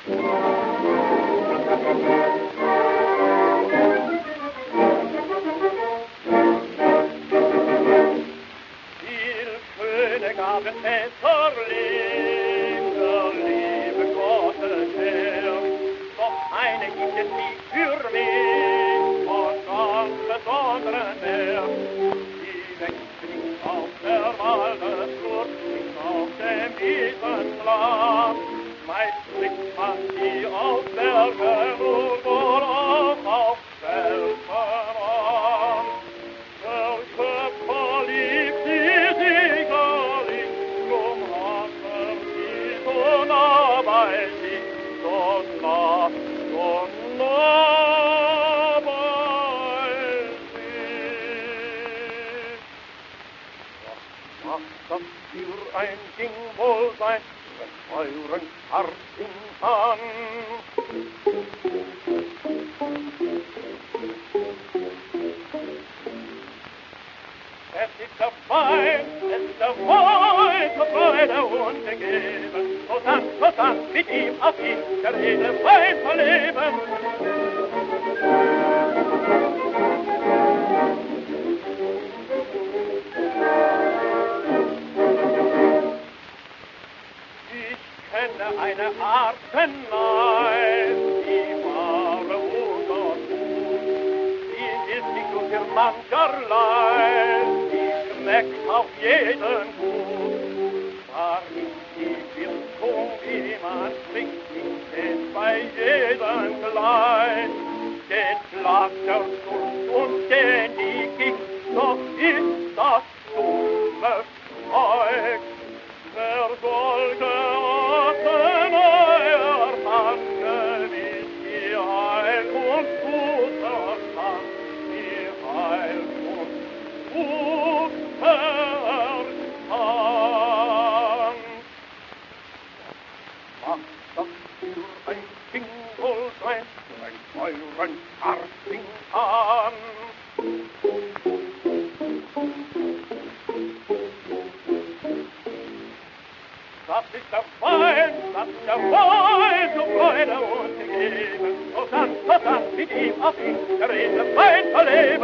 Gaben es verlebt, der liebe Gottes Herr. Doch eine gibt es nicht für mich, von ganz besonderen Wert. Die wächst nicht auf der Waldesflut, nicht auf dem Wiesenland. Meist blickt man sie auf Bergen oder auch auf Felsen an. Der Schöpfer liebt sie sicherlich, drum hat sie so nah bei sich, so nah bei sich. Was macht das für ein Ding wohl sein, wenn euren Herzen an? Es ist der Wein zur Freude und gegeben. So tanz, mit ihm auf ihn, der edle Wein verleben. Ich kenne eine Arznei, die wahre Wundertut. Die hilft nicht nur für mancherlei, schmeckt auf jeden gut. War nicht die Wirkung, wie man trinkt, nicht es bei jedem gleich. Den Schlag der Sucht und den die Gicht, doch ist das dumme Zeug. Wer sollte Arznei erfanden, ist die Heil und gut erkannt, die Heil und gut erkannt. Macht das für ein Ding wohl sein, ein euren Arting an. Das ist der Wein zur Freude und gegeben. So tanz, mit ihm auf ihn, der edle Wein verleben.